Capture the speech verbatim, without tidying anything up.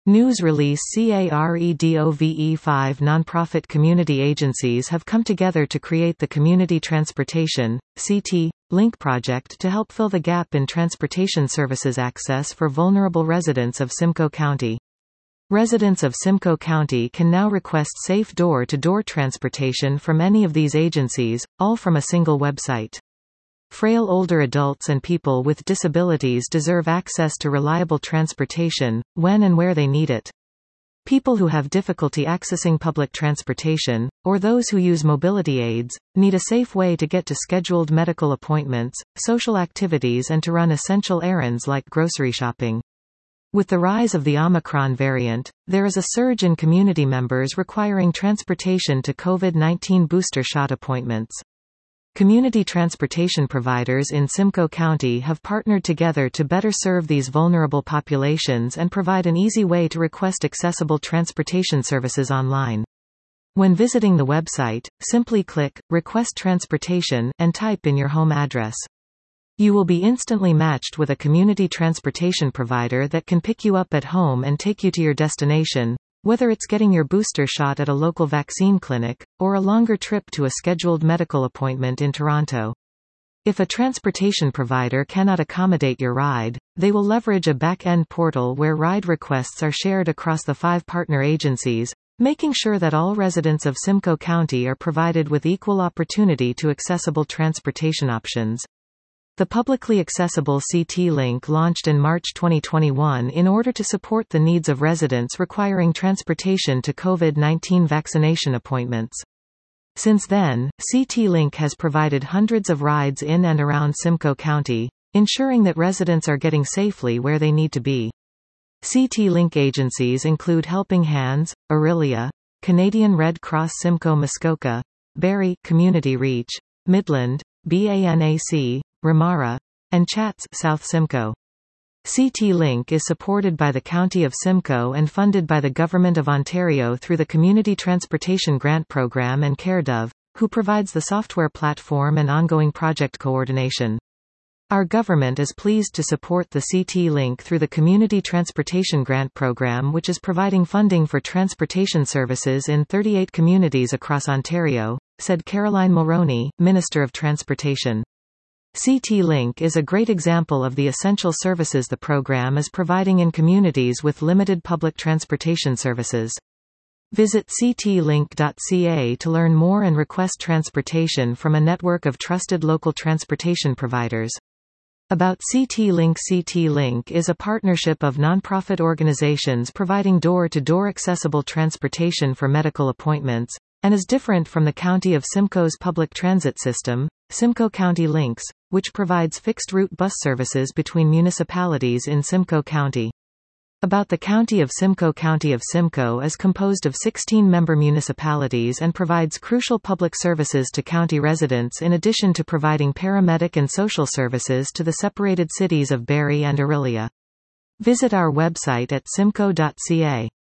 News release CAREDOVE five nonprofit community agencies have come together to create the Community Transportation C T Link project to help fill the gap in transportation services access for vulnerable residents of Simcoe County. Residents of Simcoe County can now request safe door-to-door transportation from any of these agencies, all from a single website. Frail older adults and people with disabilities deserve access to reliable transportation, when and where they need it. People who have difficulty accessing public transportation, or those who use mobility aids, need a safe way to get to scheduled medical appointments, social activities and to run essential errands like grocery shopping. With the rise of the Omicron variant, there is a surge in community members requiring transportation to COVID nineteen booster shot appointments. Community transportation providers in Simcoe County have partnered together to better serve these vulnerable populations and provide an easy way to request accessible transportation services online. When visiting the website, simply click Request Transportation and type in your home address. You will be instantly matched with a community transportation provider that can pick you up at home and take you to your destination, whether it's getting your booster shot at a local vaccine clinic, or a longer trip to a scheduled medical appointment in Toronto. If a transportation provider cannot accommodate your ride, they will leverage a back-end portal where ride requests are shared across the five partner agencies, making sure that all residents of Simcoe County are provided with equal opportunity to accessible transportation options. The publicly accessible C T Link launched in March twenty twenty-one in order to support the needs of residents requiring transportation to COVID nineteen vaccination appointments. Since then, C T Link has provided hundreds of rides in and around Simcoe County, ensuring that residents are getting safely where they need to be. C T Link agencies include Helping Hands, Orillia, Canadian Red Cross Simcoe Muskoka, Barrie Community Reach, Midland, BANAC, Ramara, and Chats South Simcoe. C T Link is supported by the County of Simcoe and funded by the Government of Ontario through the Community Transportation Grant Program and CareDove, who provides the software platform and ongoing project coordination. Our government is pleased to support the C T Link through the Community Transportation Grant Program, which is providing funding for transportation services in thirty-eight communities across Ontario, said Caroline Mulroney, Minister of Transportation. C T Link is a great example of the essential services the program is providing in communities with limited public transportation services. Visit c t link dot c a to learn more and request transportation from a network of trusted local transportation providers. About C T Link. C T Link is a partnership of nonprofit organizations providing door-to-door accessible transportation for medical appointments, and is different from the County of Simcoe's public transit system, Simcoe County Links, which provides fixed-route bus services between municipalities in Simcoe County. About the County of Simcoe. County of Simcoe is composed of sixteen member municipalities and provides crucial public services to county residents in addition to providing paramedic and social services to the separated cities of Barrie and Orillia. Visit our website at simcoe dot c a.